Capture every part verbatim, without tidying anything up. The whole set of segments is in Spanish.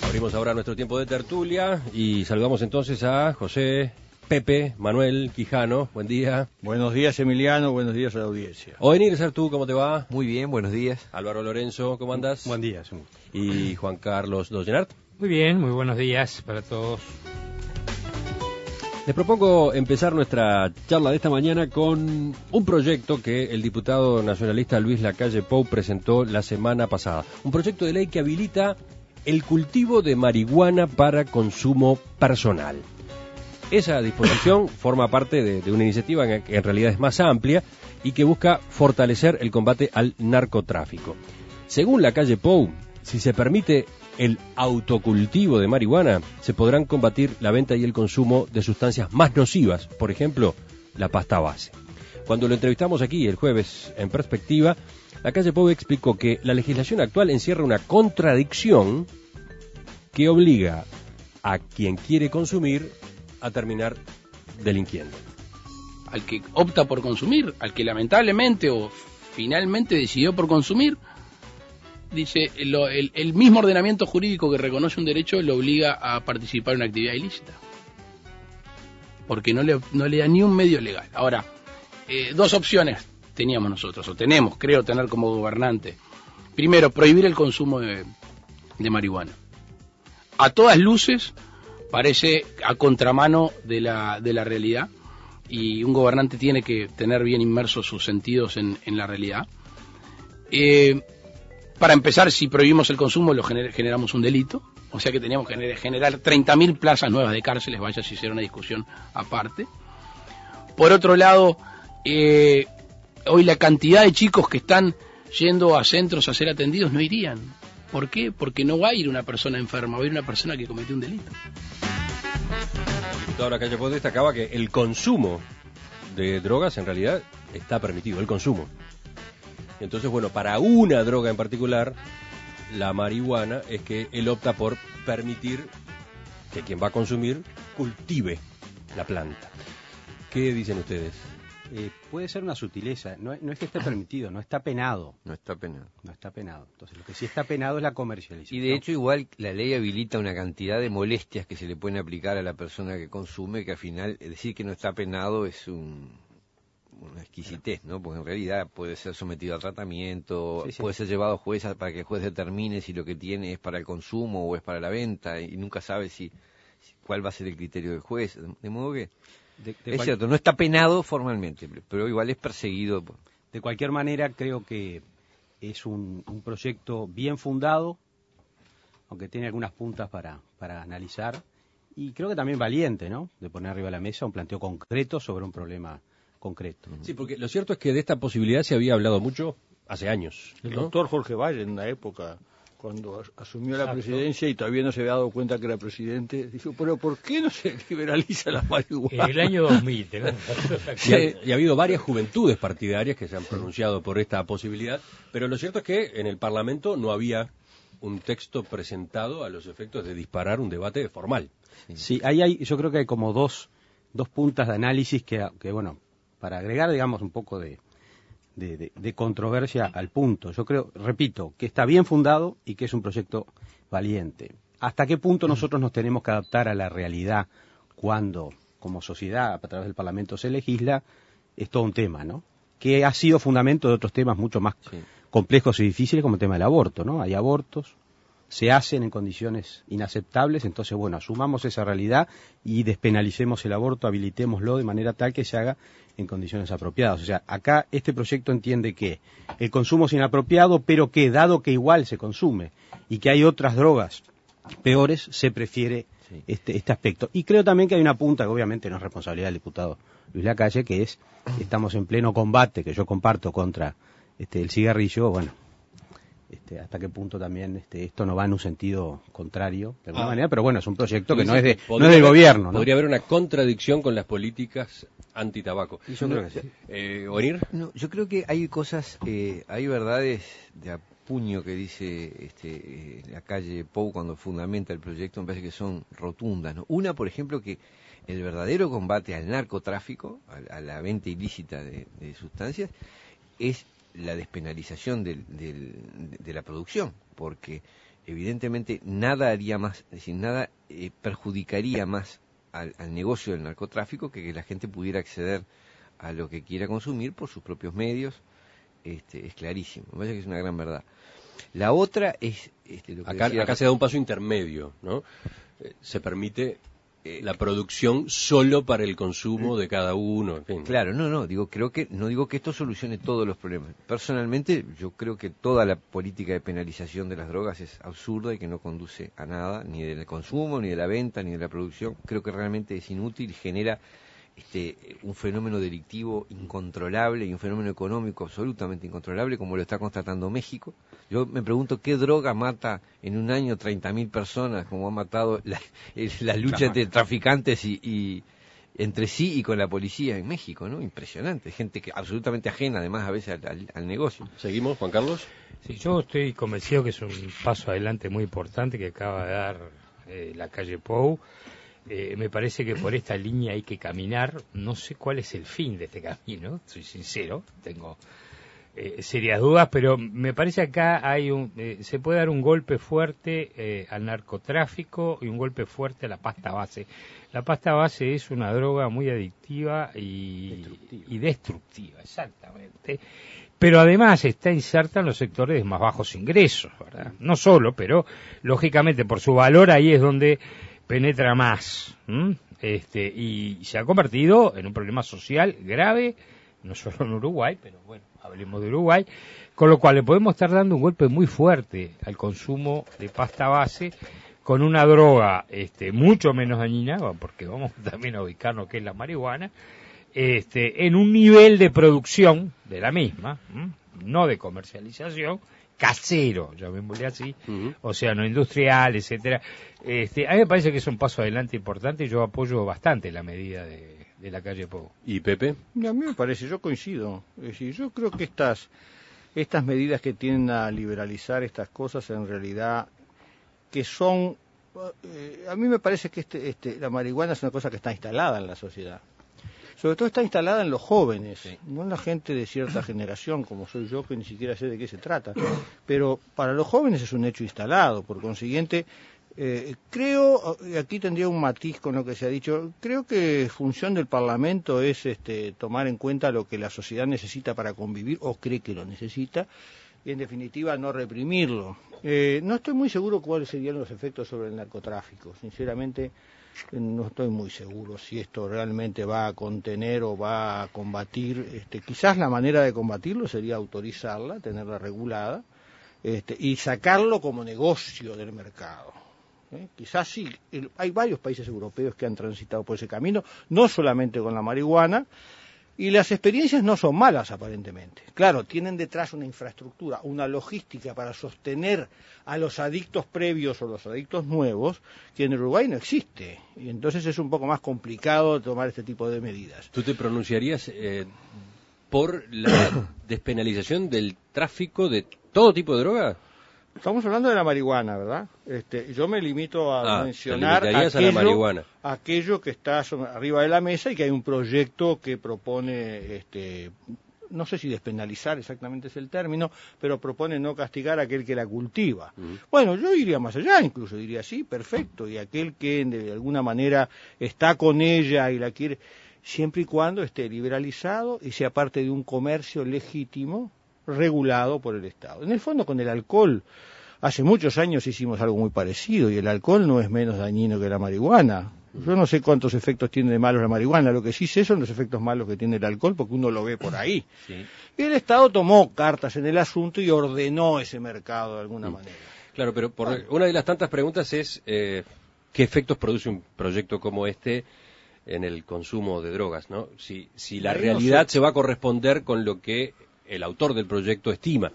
Abrimos ahora nuestro tiempo de tertulia y saludamos entonces a José Pepe Manuel Quijano. Buen día. Buenos días, Emiliano. Buenos días a la audiencia. Ovenir Sartú, ¿cómo te va? Muy bien, buenos días. Álvaro Lorenzo, ¿cómo andas? Buen día, es un gusto. Y Juan Carlos Doyenart. Muy bien, muy buenos días para todos. Les propongo empezar nuestra charla de esta mañana con un proyecto que el diputado nacionalista Luis Lacalle Pou presentó la semana pasada. Un proyecto de ley que habilita el cultivo de marihuana para consumo personal. Esa disposición forma parte de, de una iniciativa que en realidad es más amplia y que busca fortalecer el combate al narcotráfico. Según Lacalle Pou, si se permite el autocultivo de marihuana, se podrán combatir la venta y el consumo de sustancias más nocivas, por ejemplo, la pasta base. Cuando lo entrevistamos aquí el jueves en Perspectiva, Lacalle Pou explicó que la legislación actual encierra una contradicción que obliga a quien quiere consumir a terminar delinquiendo. Al que opta por consumir, al que lamentablemente o finalmente decidió por consumir, dice, lo, el, el mismo ordenamiento jurídico que reconoce un derecho lo obliga a participar en una actividad ilícita. Porque no le, no le da ni un medio legal. Ahora, eh, dos opciones teníamos nosotros, o tenemos, creo, tener como gobernante. Primero, prohibir el consumo de, de marihuana. A todas luces, parece a contramano de la, de la realidad, y un gobernante tiene que tener bien inmersos sus sentidos en, en la realidad. Eh... Para empezar, si prohibimos el consumo, lo gener, generamos un delito. O sea que teníamos que gener, generar treinta mil plazas nuevas de cárceles, vaya si hiciera una discusión aparte. Por otro lado, eh, hoy la cantidad de chicos que están yendo a centros a ser atendidos no irían. ¿Por qué? Porque no va a ir una persona enferma, va a ir una persona que cometió un delito. El diputado Lacalle Pou destacaba que el consumo de drogas en realidad está permitido, el consumo. Entonces, bueno, para una droga en particular, la marihuana, es que él opta por permitir que quien va a consumir cultive la planta. ¿Qué dicen ustedes? Eh, puede ser una sutileza, no, no es que esté permitido, no está penado. No está penado. No está penado. Entonces, lo que sí está penado es la comercialización. Y de hecho, igual la ley habilita una cantidad de molestias que se le pueden aplicar a la persona que consume, que al final decir que no está penado es un... una exquisitez, ¿no? Porque en realidad puede ser sometido a tratamiento, sí, sí. puede ser llevado a juez para que el juez determine si lo que tiene es para el consumo o es para la venta, y nunca sabe si, si cuál va a ser el criterio del juez. De modo que, de, de es cual... cierto, no está penado formalmente, pero igual es perseguido. Por... De cualquier manera, creo que es un, un proyecto bien fundado, aunque tiene algunas puntas para, para analizar, y creo que también valiente, ¿no? De poner arriba de la mesa un planteo concreto sobre un problema concreto. Sí, porque lo cierto es que de esta posibilidad se había hablado mucho hace años, ¿no? El doctor Jorge Valle, en una época, cuando asumió la presidencia y todavía no se había dado cuenta que era presidente, dijo, pero ¿por qué no se liberaliza la marihuana? En el año dos mil, ¿no? y, ha, y ha habido varias juventudes partidarias que se han pronunciado por esta posibilidad, pero lo cierto es que en el Parlamento no había un texto presentado a los efectos de disparar un debate formal. Sí, sí ahí hay, yo creo que hay como dos, dos puntas de análisis que, que bueno, para agregar, digamos, un poco de, de, de, de controversia al punto. Yo creo, repito, que está bien fundado y que es un proyecto valiente. ¿Hasta qué punto nosotros nos tenemos que adaptar a la realidad cuando, como sociedad, a través del Parlamento se legisla? Es todo un tema, ¿no? Que ha sido fundamento de otros temas mucho más sí. complejos y difíciles, como el tema del aborto, ¿no? Hay abortos, se hacen en condiciones inaceptables, entonces, bueno, asumamos esa realidad y despenalicemos el aborto, habilitémoslo de manera tal que se haga en condiciones apropiadas. O sea, acá este proyecto entiende que el consumo es inapropiado, pero que, dado que igual se consume y que hay otras drogas peores, se prefiere sí. este, este aspecto. Y creo también que hay una punta, que obviamente no es responsabilidad del diputado Luis Lacalle, que es, estamos en pleno combate, que yo comparto, contra este, el cigarrillo, bueno, Este, hasta qué punto también este, esto no va en un sentido contrario de alguna ah. manera, pero bueno, es un proyecto que no es, de, no es del gobierno, ¿no? Podría haber una contradicción con las políticas antitabaco. Y yo creo que sí. Eh, ¿Ovenir? No, yo creo que hay cosas, eh, hay verdades de a puño que dice este, eh, Lacalle Pou cuando fundamenta el proyecto, me parece que son rotundas, ¿no? Una, por ejemplo, que el verdadero combate al narcotráfico, a, a la venta ilícita de, de sustancias, es la despenalización del, del, de la producción, porque evidentemente nada haría más, es decir, nada eh, perjudicaría más al, al negocio del narcotráfico que que la gente pudiera acceder a lo que quiera consumir por sus propios medios. Este, es clarísimo, me parece que es una gran verdad. La otra es... Este, lo que Acá, decía... acá se da un paso intermedio, ¿no? Eh, se permite eh, la producción solo para el consumo de cada uno, en fin. Claro, no, no, digo, creo que, no digo que esto solucione todos los problemas. Personalmente, yo creo que toda la política de penalización de las drogas es absurda y que no conduce a nada, ni del consumo, ni de la venta, ni de la producción. Creo que realmente es inútil y genera este, un fenómeno delictivo incontrolable y un fenómeno económico absolutamente incontrolable, como lo está constatando México. Yo me pregunto qué droga mata en un año treinta mil personas, como ha matado la, la lucha entre traficantes y, y entre sí y con la policía en México, ¿no? Impresionante, gente que absolutamente ajena además a veces al, al, al negocio. ¿Seguimos, Juan Carlos? Sí, yo estoy convencido que es un paso adelante muy importante que acaba de dar eh, la calle Pou. Eh, me parece que por esta línea hay que caminar. No sé cuál es el fin de este camino, soy sincero, tengo eh, serias dudas, pero me parece acá hay un, eh, se puede dar un golpe fuerte eh, al narcotráfico y un golpe fuerte a la pasta base. La pasta base es una droga muy adictiva y destructiva, y destructiva, exactamente. Pero además está inserta en los sectores de más bajos ingresos, ¿verdad? No solo, pero lógicamente por su valor ahí es donde penetra más, ¿m? este y se ha convertido en un problema social grave, no solo en Uruguay, pero bueno, hablemos de Uruguay, con lo cual le podemos estar dando un golpe muy fuerte al consumo de pasta base con una droga este mucho menos dañina, porque vamos también a ubicarnos que es la marihuana, este en un nivel de producción de la misma, ¿m? No de comercialización, casero, llamémosle así, uh-huh. O sea, no industrial, etcétera. Este, a mí me parece que es un paso adelante importante y yo apoyo bastante la medida de, de la calle Pou. ¿Y Pepe? A mí me parece, yo coincido. Es decir, yo creo que estas estas medidas que tienden a liberalizar estas cosas en realidad que son, eh, a mí me parece que este, este, la marihuana es una cosa que está instalada en la sociedad. Sobre todo está instalada en los jóvenes, sí. No en la gente de cierta generación, como soy yo, que ni siquiera sé de qué se trata. Pero para los jóvenes es un hecho instalado, por consiguiente, eh, creo, y aquí tendría un matiz con lo que se ha dicho, creo que función del Parlamento es este, tomar en cuenta lo que la sociedad necesita para convivir, o cree que lo necesita, y en definitiva no reprimirlo. Eh, no estoy muy seguro cuáles serían los efectos sobre el narcotráfico, sinceramente. No estoy muy seguro si esto realmente va a contener o va a combatir. Este, quizás la manera de combatirlo sería autorizarla, tenerla regulada, este, y sacarlo como negocio del mercado. ¿Eh? Quizás sí, el, hay varios países europeos que han transitado por ese camino, no solamente con la marihuana, y las experiencias no son malas aparentemente. Claro, tienen detrás una infraestructura, una logística para sostener a los adictos previos o los adictos nuevos, que en Uruguay no existe. Y entonces es un poco más complicado tomar este tipo de medidas. ¿Tú te pronunciarías eh, por la despenalización del tráfico de todo tipo de droga? Estamos hablando de la marihuana, ¿verdad? Este, yo me limito a ah, mencionar aquello, a la marihuana. aquello que está arriba de la mesa y que hay un proyecto que propone, este, no sé si despenalizar exactamente es el término, pero propone no castigar a aquel que la cultiva. Uh-huh. Bueno, yo iría más allá, incluso diría sí, perfecto, y aquel que de alguna manera está con ella y la quiere, siempre y cuando esté liberalizado y sea parte de un comercio legítimo, regulado por el Estado. En el fondo, con el alcohol, hace muchos años hicimos algo muy parecido, y el alcohol no es menos dañino que la marihuana. Yo no sé cuántos efectos tiene de malos la marihuana, lo que sí sé son los efectos malos que tiene el alcohol, porque uno lo ve por ahí. Sí. Y el Estado tomó cartas en el asunto y ordenó ese mercado de alguna sí. manera. Claro, pero por ah. una de las tantas preguntas es, eh, ¿qué efectos produce un proyecto como este en el consumo de drogas, ¿no? Si, si la Ahí realidad no sé. se va a corresponder con lo que el autor del proyecto estima.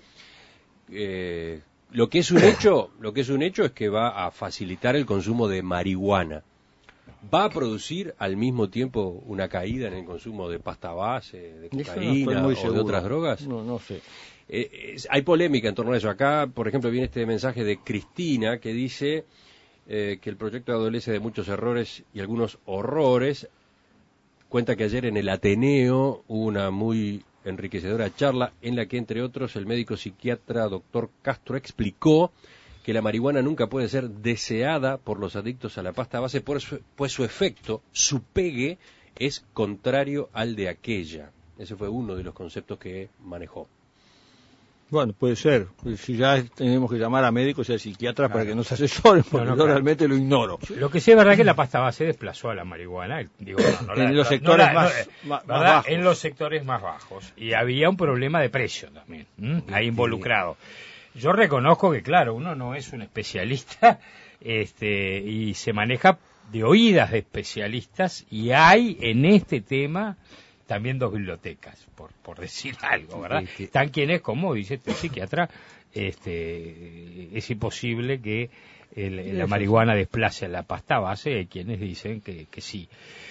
Eh, lo que es un hecho, lo que es un hecho es que va a facilitar el consumo de marihuana. ¿Va a producir al mismo tiempo una caída en el consumo de pasta base, de cocaína no o de otras drogas? No, no sé. Eh, es, hay polémica en torno a eso. Acá, por ejemplo, viene este mensaje de Cristina que dice eh, que el proyecto adolece de muchos errores y algunos horrores. Cuenta que ayer en el Ateneo hubo una muy enriquecedora charla en la que, entre otros, el médico psiquiatra doctor Castro explicó que la marihuana nunca puede ser deseada por los adictos a la pasta base, por su, pues su efecto, su pegue, es contrario al de aquella. Ese fue uno de los conceptos que manejó. Bueno, puede ser. Si ya tenemos que llamar a médicos y a psiquiatras, claro, para que nos asesoren, porque no, no, yo claro. realmente lo ignoro. Lo que sí es verdad es que la pasta base desplazó a la marihuana. Digo, no, no en la, los sectores no la, más, no, más, más bajos. En los sectores más bajos. Y había un problema de precio también, ¿m? ahí involucrado. Yo reconozco que, claro, uno no es un especialista este, y se maneja de oídas de especialistas, y hay en este tema también dos bibliotecas, por, por decir algo, ¿verdad? Sí, sí. Están quienes, como dice este psiquiatra, este, es imposible que el, la marihuana desplace a la pasta base, hay quienes dicen que, que sí.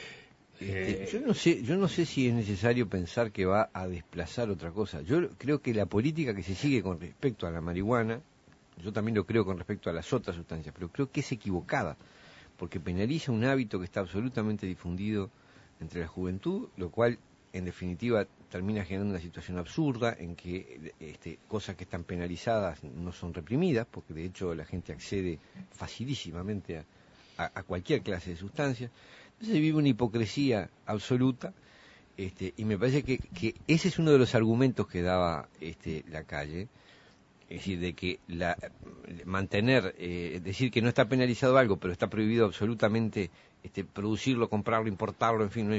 Eh, yo no sé, yo no sé si es necesario pensar que va a desplazar otra cosa. Yo creo que la política que se sigue con respecto a la marihuana, yo también lo creo con respecto a las otras sustancias, pero creo que es equivocada, porque penaliza un hábito que está absolutamente difundido entre la juventud, lo cual en definitiva termina generando una situación absurda en que este, cosas que están penalizadas no son reprimidas, porque de hecho la gente accede facilísimamente a, a, a cualquier clase de sustancia. Entonces se vive una hipocresía absoluta, este, y me parece que, que ese es uno de los argumentos que daba este, la calle, es decir, de que la, mantener, eh, decir que no está penalizado algo, pero está prohibido absolutamente este, producirlo, comprarlo, importarlo, en fin, no hay,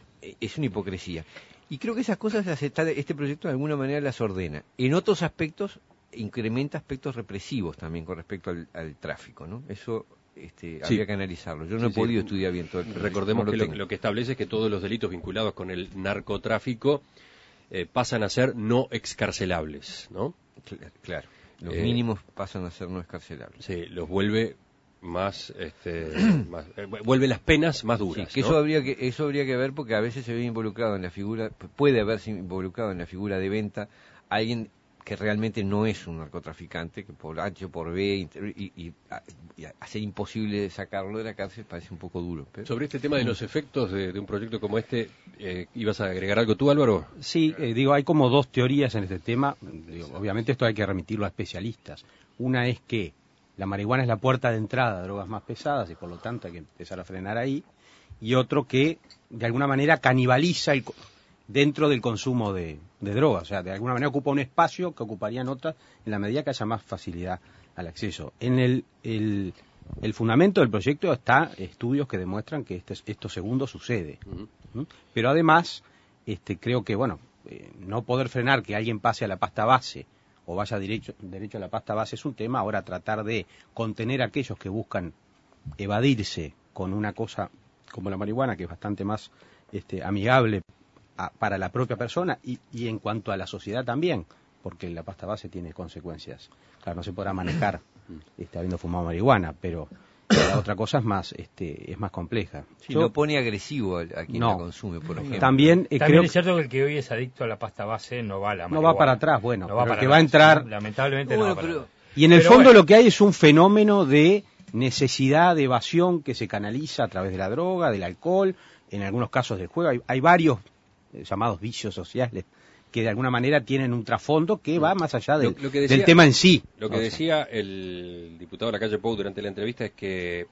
es una hipocresía. Y creo que esas cosas las está, este proyecto de alguna manera las ordena. En otros aspectos incrementa aspectos represivos también con respecto al, al tráfico, ¿no? Eso este, sí. habría que analizarlo. Yo no sí, he podido sí. estudiar bien todo el proyecto. Recordemos no que lo, lo, lo que establece es que todos los delitos vinculados con el narcotráfico eh, pasan a ser no excarcelables, ¿no? Claro, los eh, mínimos pasan a ser no excarcelables. Sí, los vuelve más, este, más eh, vuelve las penas más duras. Sí, que ¿no? eso habría que eso habría que ver, porque a veces se ve involucrado en la figura, puede haberse involucrado en la figura de venta alguien que realmente no es un narcotraficante, que por H o por B y, y, y, y hacer imposible sacarlo de la cárcel parece un poco duro. Pero... Sobre este tema de los efectos de, de un proyecto como este, eh, ¿ibas a agregar algo tú, Álvaro? Sí, eh, digo, hay como dos teorías en este tema. Digo, obviamente esto hay que remitirlo a especialistas. Una es que la marihuana es la puerta de entrada a drogas más pesadas y por lo tanto hay que empezar a frenar ahí. Y otro que de alguna manera canibaliza el... dentro del consumo de, de drogas, o sea, de alguna manera ocupa un espacio que ocuparían otras en la medida que haya más facilidad al acceso. En el, el, el fundamento del proyecto está estudios que demuestran que este, esto segundo sucede. Uh-huh. ¿Mm? Pero además, este, creo que, bueno, eh, no poder frenar que alguien pase a la pasta base o vaya derecho, derecho a la pasta base es un tema. Ahora tratar de contener a aquellos que buscan evadirse con una cosa como la marihuana, que es bastante más este, amigable para la propia persona y, y en cuanto a la sociedad también, porque la pasta base tiene consecuencias. Claro, no se podrá manejar este, habiendo fumado marihuana, pero la otra cosa es más este, es más compleja. Sí, Yo, lo pone agresivo a, a quien no, la consume, por ejemplo. También, eh, también creo, es cierto que el que hoy es adicto a la pasta base no va a la marihuana. No va para atrás, bueno, no va pero para que atrás, va a entrar... Lamentablemente no, no bueno, va para pero... atrás. Y en el pero fondo bueno. Lo que hay es un fenómeno de necesidad de evasión que se canaliza a través de la droga, del alcohol, en algunos casos del juego. Hay, hay varios llamados vicios sociales que de alguna manera tienen un trasfondo que va más allá del, lo, lo que decía, del tema en sí. Lo que decía el diputado de la calle Pou durante la entrevista es que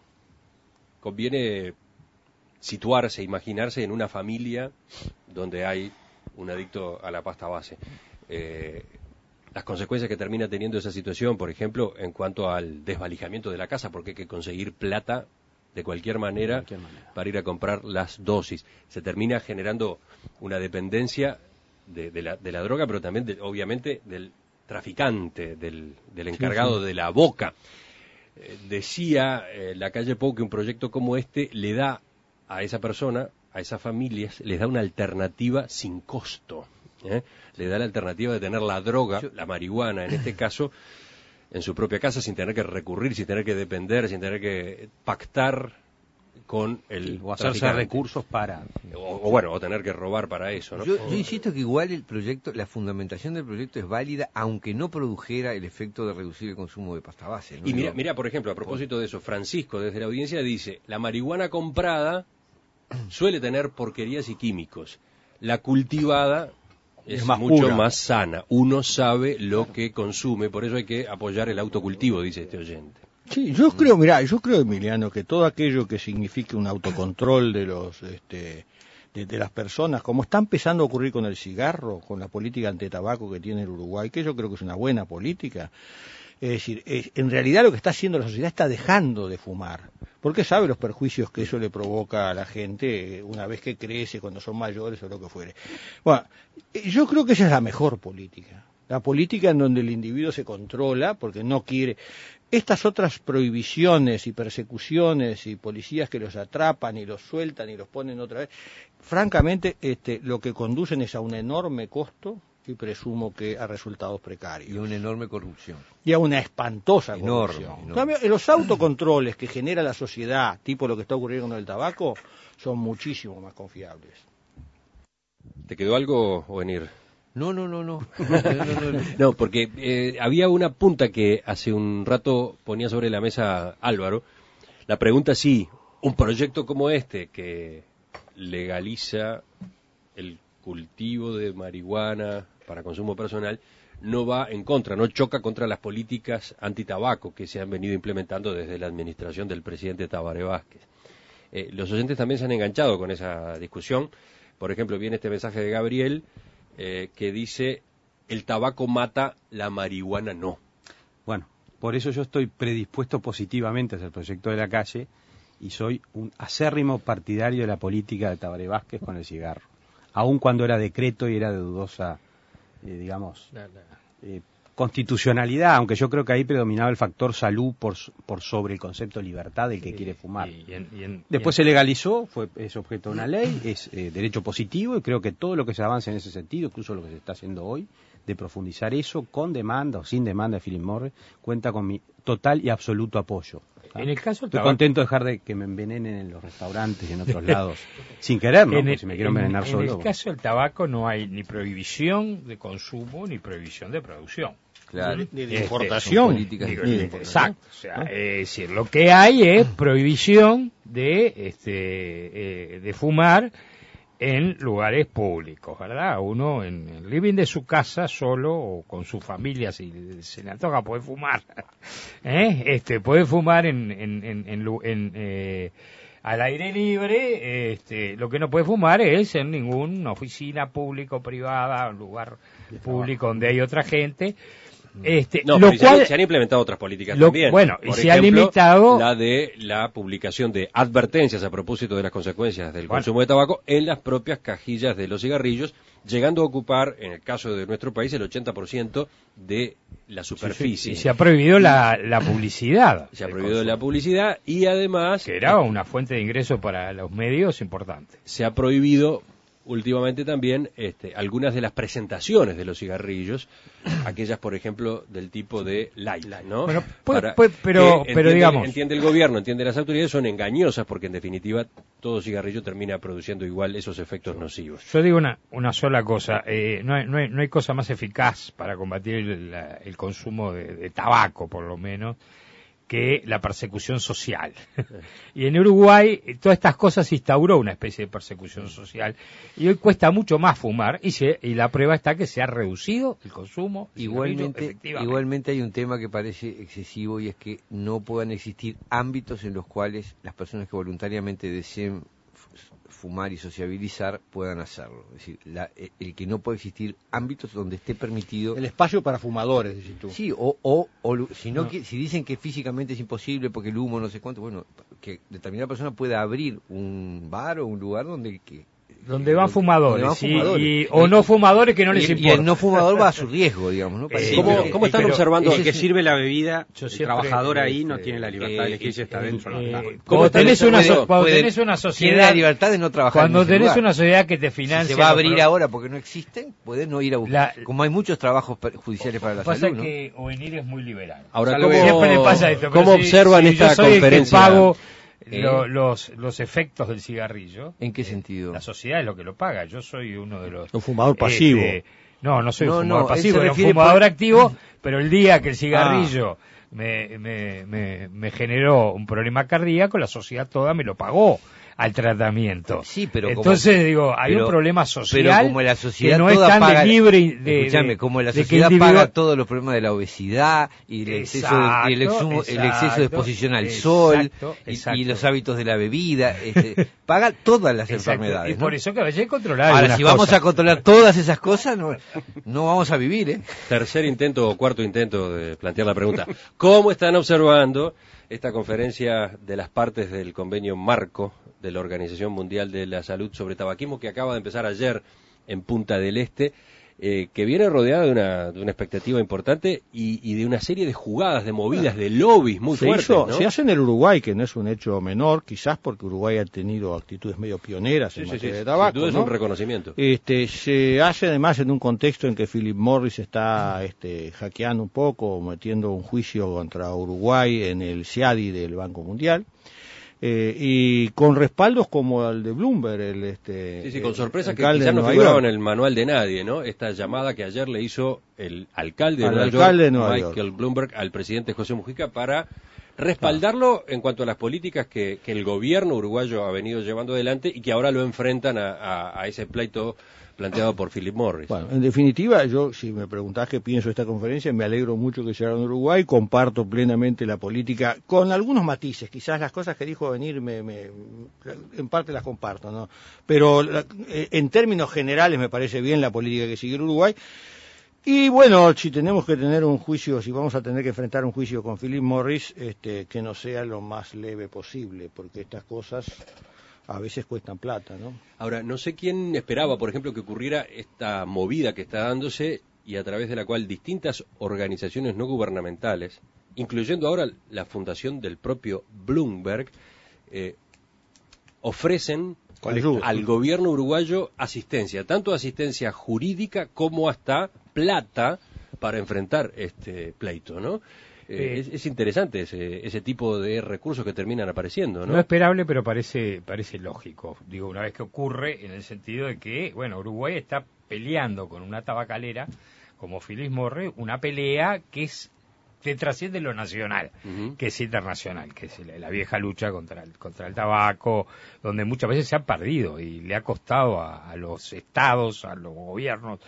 conviene situarse, imaginarse en una familia donde hay un adicto a la pasta base. Eh, las consecuencias que termina teniendo esa situación, por ejemplo, en cuanto al desvalijamiento de la casa, porque hay que conseguir plata de cualquier manera, de cualquier manera para ir a comprar las dosis. Se termina generando una dependencia de, de, la, de la droga, pero también, de, obviamente, del traficante, del, del encargado sí, sí. de la boca. Eh, decía eh, la calle Pou que un proyecto como este le da a esa persona, a esas familias, les da una alternativa sin costo. ¿eh? Le da la alternativa de tener la droga, la marihuana en este caso, en su propia casa, sin tener que recurrir, sin tener que depender, sin tener que pactar con el sí, o hacerse traficante. recursos para o, o bueno o tener que robar para eso, ¿no? Yo, yo insisto que igual el proyecto, la fundamentación del proyecto es válida, aunque no produjera el efecto de reducir el consumo de pasta base, ¿no? Y mira, mira, por ejemplo, a propósito de eso, Francisco desde la audiencia dice: la marihuana comprada suele tener porquerías y químicos, la cultivada es, es más mucho pura. más sana. Uno sabe lo que consume, por eso hay que apoyar el autocultivo, dice este oyente. Sí, yo creo, mirá, yo creo, Emiliano, que todo aquello que signifique un autocontrol de los, este, de, de las personas, como está empezando a ocurrir con el cigarro, con la política antitabaco que tiene el Uruguay, que yo creo que es una buena política. Es decir, es, en realidad lo que está haciendo la sociedad está dejando de fumar, porque sabe los perjuicios que eso le provoca a la gente una vez que crece, cuando son mayores o lo que fuere. Bueno, yo creo que esa es la mejor política, la política en donde el individuo se controla porque no quiere. Estas otras prohibiciones y persecuciones y policías que los atrapan y los sueltan y los ponen otra vez, francamente este, lo que conducen es a un enorme costo y presumo que a resultados precarios. Y una enorme corrupción. Y a una espantosa enorme, corrupción. enorme. También, los autocontroles que genera la sociedad, tipo lo que está ocurriendo con el tabaco, son muchísimo más confiables. ¿Te quedó algo, Ovenir? No, no, no, no. no, no, no. No, porque eh, había una punta que hace un rato ponía sobre la mesa Álvaro. La pregunta si un proyecto como este que legaliza el cultivo de marihuana para consumo personal no va en contra, no choca contra las políticas antitabaco que se han venido implementando desde la administración del presidente Tabaré Vázquez. Eh, los oyentes también se han enganchado con esa discusión. Por ejemplo, viene este mensaje de Gabriel eh, que dice: el tabaco mata, la marihuana no. Bueno, por eso yo estoy predispuesto positivamente hacia el proyecto de la calle y soy un acérrimo partidario de la política de Tabaré Vázquez con el cigarro, aun cuando era decreto y era de dudosa, eh, digamos, eh, constitucionalidad, aunque yo creo que ahí predominaba el factor salud por, por sobre el concepto de libertad del que y, quiere fumar. Y, y en, y en, Después y en... se legalizó, fue es objeto de una ley, es eh, derecho positivo, y creo que todo lo que se avance en ese sentido, incluso lo que se está haciendo hoy, de profundizar eso con demanda o sin demanda de Philip Morris, cuenta con mi total y absoluto apoyo. ¿Ah? En el caso del Estoy tabaco... contento de dejar de que me envenenen en los restaurantes y en otros lados, sin querer, ¿no? En Porque el, si me quiero en, envenenar en solo. el bueno. caso del tabaco no hay ni prohibición de consumo ni prohibición de producción. Claro. Ni de Este, importación. son políticas Digo, Ni de exacto. O sea, es decir, lo que hay es prohibición de este eh, de fumar en lugares públicos, ¿verdad? Uno en el living de su casa solo o con su familia, si se le antoja, puede fumar. ¿Eh? Este, puede fumar en, en, en, en, en eh, al aire libre. Este, lo que no puede fumar es en ninguna oficina pública o privada, lugar público donde hay otra gente. Este, No, lo pero cual, se, han, se han implementado otras políticas lo, también. bueno, y Por se ha ejemplo, limitado la de la publicación de advertencias a propósito de las consecuencias del Bueno. consumo de tabaco en las propias cajillas de los cigarrillos, llegando a ocupar, en el caso de nuestro país, el ochenta por ciento de la superficie. y se ha prohibido la, la publicidad. Se ha del prohibido la consumo, publicidad y además que era una fuente de ingreso para los medios importante. se ha prohibido últimamente también este, algunas de las presentaciones de los cigarrillos, aquellas, por ejemplo, del tipo de light, ¿no? Bueno, puede- Para- puede- pero- que pero entiende- digamos- entiende el gobierno, entiende las autoridades, son engañosas porque en definitiva todo cigarrillo termina produciendo igual esos efectos nocivos. Yo digo una, una sola cosa, eh, no, hay, no, hay, no hay cosa más eficaz para combatir el, la- el consumo de, de tabaco, por lo menos, que la persecución social. Y en Uruguay eh, todas estas cosas se instauró una especie de persecución social y hoy cuesta mucho más fumar y, se, y la prueba está que se ha reducido el consumo. de cigarrillo, Igualmente, efectivamente. igualmente hay un tema que parece excesivo y es que no puedan existir ámbitos en los cuales las personas que voluntariamente deseen f- fumar y sociabilizar puedan hacerlo. Es decir, la- el que no puede existir ámbitos donde esté permitido. El espacio para fumadores, decís tú. Sí, o, o, o lu- si no, No. qui- si dicen que físicamente es imposible porque el humo no sé cuánto, bueno, que determinada persona pueda abrir un bar o un lugar donde que Donde van fumadores, donde van y- fumadores. y- o no fumadores que no les y, y importa. el no fumador va a su riesgo, digamos, ¿no? Eh, Parece- ¿Cómo, pero- cómo están pero observando? El que sirve la bebida, Yo el siempre, trabajador ahí este, no tiene la libertad de eh, elegir si está eh, dentro o no Eh, está. ¿Cómo cuando están tenés una, observando? so- cuando Puede- tenés una tiene la sociedad, libertad de no trabajar cuando en ese tenés lugar. una sociedad que te Si financia, se va a los abrir pro- ahora porque no existen, puede no ir a buscar. La- Como hay muchos trabajos per- judiciales para la pasa salud, ¿no? que Ovenir es muy liberal. Ahora, Salvo ¿cómo, que Siempre le pasa esto. pero ¿cómo si- observan si esta yo soy conferencia? El que pago ¿Eh? lo- los, los efectos del cigarrillo. ¿En qué sentido? La sociedad es lo que lo paga. Yo soy uno de los... Un fumador pasivo. este, no, no soy No, un fumador no, él pasivo, se era un refiere fumador por- activo, pero el día que el cigarrillo me, me, me, me generó un problema cardíaco, la sociedad toda me lo pagó. al tratamiento. Sí, pero entonces como, digo, hay pero, un problema social pero como la sociedad que no es toda tan paga, de libre de, escuchame, de, como la de sociedad individual... paga todos los problemas de la obesidad y el exceso de, y el, exumo, exacto, el exceso de exposición al exacto, sol exacto. Y, y los hábitos de la bebida, este, paga todas las exacto. enfermedades. Y ¿no? por eso que hay que controlar. Ahora, si vamos cosas. a controlar todas esas cosas, no, no vamos a vivir, ¿eh? Tercer intento o cuarto intento de plantear la pregunta. ¿Cómo están observando esta conferencia de las partes del convenio marco de la Organización Mundial de la Salud sobre tabaquismo que acaba de empezar ayer en Punta del Este, eh, que viene rodeada de una, de una expectativa importante y, y de una serie de jugadas, de movidas, de lobbies muy se fuertes, hizo, ¿no? Se hace en el Uruguay, que no es un hecho menor, quizás porque Uruguay ha tenido actitudes medio pioneras Sí, en sí, materia sí, de tabaco, sin duda ¿no? es un reconocimiento. Este, se hace además en un contexto en que Philip Morris está este, hackeando un poco, metiendo un juicio contra Uruguay en el C I A D I del Banco Mundial. Eh, y con respaldos como el de Bloomberg, el este Sí, sí, con sorpresas que alcalde quizás no de Nueva figuraba York. en el manual de nadie, ¿no? Esta llamada que ayer le hizo el alcalde de Al Nueva alcalde York, de Nueva Michael York. Bloomberg, al presidente José Mujica para respaldarlo en cuanto a las políticas que, que el gobierno uruguayo ha venido llevando adelante y que ahora lo enfrentan a, a, a ese pleito planteado por Philip Morris. Bueno, en definitiva, yo, si me preguntás qué pienso de esta conferencia, me alegro mucho que se haga en Uruguay, comparto plenamente la política, con algunos matices, quizás las cosas que dijo venir, me, me, en parte las comparto, ¿no? Pero la, en términos generales me parece bien la política que sigue el Uruguay. Y bueno, si tenemos que tener un juicio, si vamos a tener que enfrentar un juicio con Philip Morris, este, que no sea lo más leve posible, porque estas cosas a veces cuestan plata, ¿no? Ahora, no sé quién esperaba, por ejemplo, que ocurriera esta movida que está dándose y a través de la cual distintas organizaciones no gubernamentales, incluyendo ahora la fundación del propio Bloomberg, eh, ofrecen Ayuda. al gobierno uruguayo asistencia, tanto asistencia jurídica como hasta plata para enfrentar este pleito, ¿no? Eh, es, es interesante ese, ese tipo de recursos que terminan apareciendo, ¿no? No esperable, pero parece parece lógico. Digo, una vez que ocurre, en el sentido de que, bueno, Uruguay está peleando con una tabacalera como Philip Morris, una pelea que es que trasciende lo nacional, uh-huh. que es internacional, que es la vieja lucha contra el, contra el tabaco, donde muchas veces se ha perdido y le ha costado a, a los estados, a los gobiernos,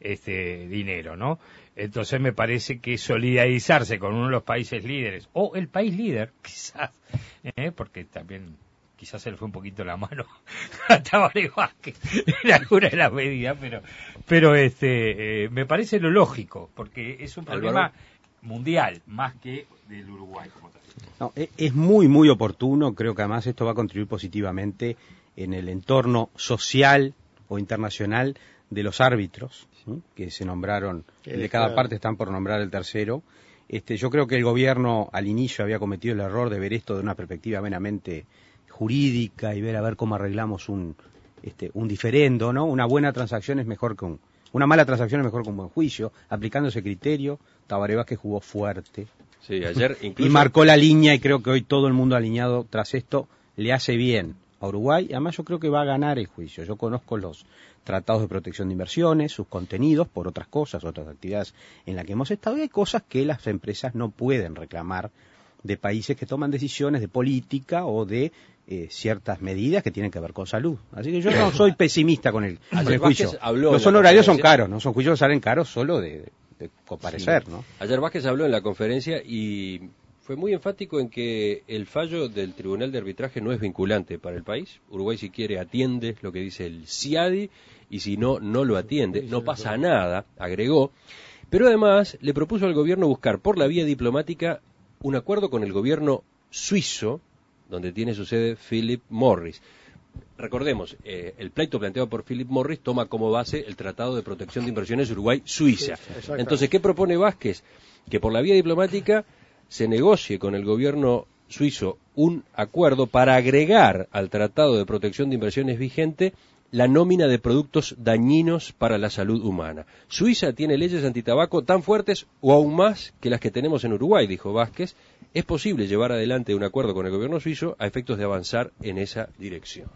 este dinero, ¿no? Entonces me parece que solidarizarse con uno de los países líderes, o el país líder, quizás, ¿eh? porque también quizás se le fue un poquito la mano a Tabaré Vázquez en alguna de las medidas, pero pero este eh, me parece lo lógico, porque es un problema Álvaro. mundial, más que del Uruguay como tal. No, es, es muy, muy oportuno, creo que además esto va a contribuir positivamente en el entorno social o internacional de los árbitros, ¿sí? que se nombraron, Sí, de cada claro. parte están por nombrar el tercero. Este, yo creo que el gobierno al inicio había cometido el error de ver esto de una perspectiva meramente jurídica y ver a ver cómo arreglamos un, este, un diferendo, ¿no? Una buena transacción es mejor que un, una mala transacción es mejor que un buen juicio. Aplicando ese criterio, Tabaré Vázquez jugó fuerte. Sí, ayer incluso... Y marcó la línea, y creo que hoy todo el mundo alineado tras esto le hace bien a Uruguay. Además yo creo que va a ganar el juicio. Yo conozco los tratados de protección de inversiones, sus contenidos, por otras cosas, otras actividades en las que hemos estado, y hay cosas que las empresas no pueden reclamar de países que toman decisiones de política o de eh, ciertas medidas que tienen que ver con salud. Así que yo no soy pesimista con el, con el juicio. habló Los en la honorarios son conferencia. caros, no son juicios que salen caros solo de, de, de comparecer, Sí. ¿no? Ayer Vázquez habló en la conferencia y fue muy enfático en que el fallo del Tribunal de Arbitraje no es vinculante para el país. Uruguay, si quiere, atiende lo que dice el C I A D I y si no, no lo atiende. No pasa nada, agregó. Pero además le propuso al gobierno buscar por la vía diplomática un acuerdo con el gobierno suizo, donde tiene su sede Philip Morris. Recordemos, eh, el pleito planteado por Philip Morris toma como base el Tratado de Protección de Inversiones Uruguay-Suiza. Sí, Entonces, ¿qué propone Vázquez? Que por la vía diplomática se negocie con el gobierno suizo un acuerdo para agregar al Tratado de Protección de Inversiones vigente la nómina de productos dañinos para la salud humana. Suiza tiene leyes antitabaco tan fuertes o aún más que las que tenemos en Uruguay, dijo Vázquez. Es posible llevar adelante un acuerdo con el gobierno suizo a efectos de avanzar en esa dirección.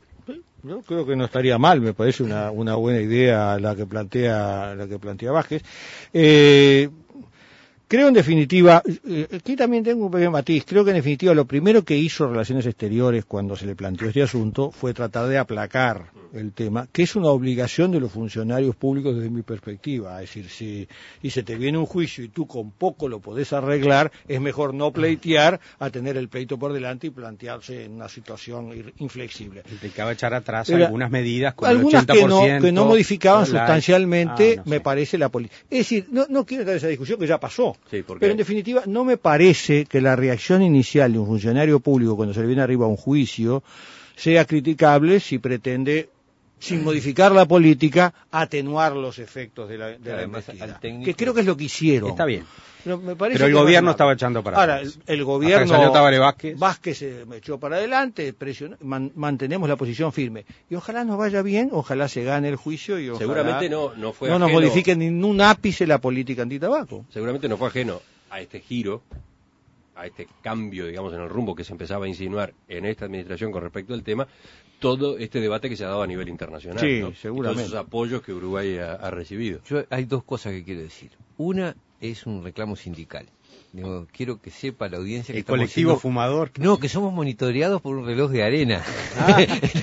Yo creo que no estaría mal, me parece una, una buena idea la que plantea la que plantea Vázquez. Eh, Creo en definitiva, eh, aquí también tengo un pequeño matiz, creo que en definitiva lo primero que hizo Relaciones Exteriores cuando se le planteó este asunto fue tratar de aplacar el tema, que es una obligación de los funcionarios públicos desde mi perspectiva. Es decir, si y se te viene un juicio y tú con poco lo podés arreglar, es mejor no pleitear a tener el pleito por delante y plantearse en una situación inflexible. Implicaba echar atrás Era, algunas medidas con algunas el ochenta por ciento, que no, que no modificaban la... sustancialmente, ah, no me sé. parece, la política. Es decir, no, no quiero entrar en esa discusión que ya pasó, Sí, porque... pero en definitiva no me parece que la reacción inicial de un funcionario público cuando se le viene arriba a un juicio sea criticable si pretende, sin modificar la política, atenuar los efectos de la, de la Además, investigación. al técnico- Que creo que es lo que hicieron. Está bien. Pero, me parece Pero el que es gobierno razonable. estaba echando para Ahora, atrás. el, el Hasta gobierno... que salió Tabaré Vázquez. Vázquez se echó para adelante, presionó, man, mantenemos la posición firme. Y ojalá nos vaya bien, ojalá se gane el juicio y ojalá Seguramente no, no fue no nos ajeno- modifiquen ni un ápice la política antitabaco. Seguramente no fue ajeno a este giro, a este cambio, digamos, en el rumbo que se empezaba a insinuar en esta administración con respecto al tema, todo este debate que se ha dado a nivel internacional. Sí, ¿no? seguramente. Y todos esos apoyos que Uruguay ha, ha recibido. Yo, hay dos cosas que quiero decir. Una es un reclamo sindical. Digo, quiero que sepa la audiencia que El estamos colectivo siendo- fumador. No, que somos monitoreados por un reloj de arena. Ah.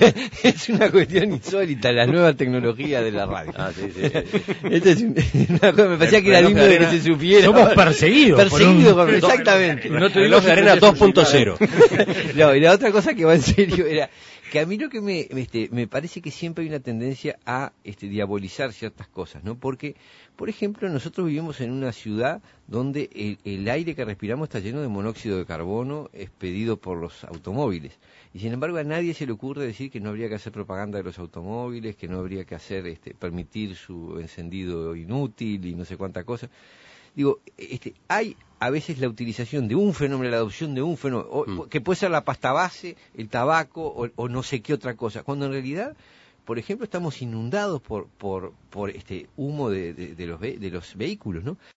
Es una cuestión insólita, la nueva tecnología de la radio. Ah, sí, sí, sí. Esto es un- una cosa, me parecía El que era reloj lindo de de que arena. se supiera. Somos perseguidos por Perseguidos, un- por- exactamente. No El reloj de arena dos punto cero. No, y la otra cosa que va en serio era que a mí lo que me, este, me parece que siempre hay una tendencia a este, diabolizar ciertas cosas, ¿no? Porque, por ejemplo, nosotros vivimos en una ciudad donde el, el aire que respiramos está lleno de monóxido de carbono expedido por los automóviles. Y sin embargo a nadie se le ocurre decir que no habría que hacer propaganda de los automóviles, que no habría que hacer, este, permitir su encendido inútil y no sé cuánta cosa. Digo, este, hay a veces la utilización de un fenómeno, la adopción de un fenómeno, o, Mm. que puede ser la pasta base, el tabaco o, o no sé qué otra cosa, cuando en realidad, por ejemplo, estamos inundados por por por este humo de, de, de los ve- de los vehículos, ¿no?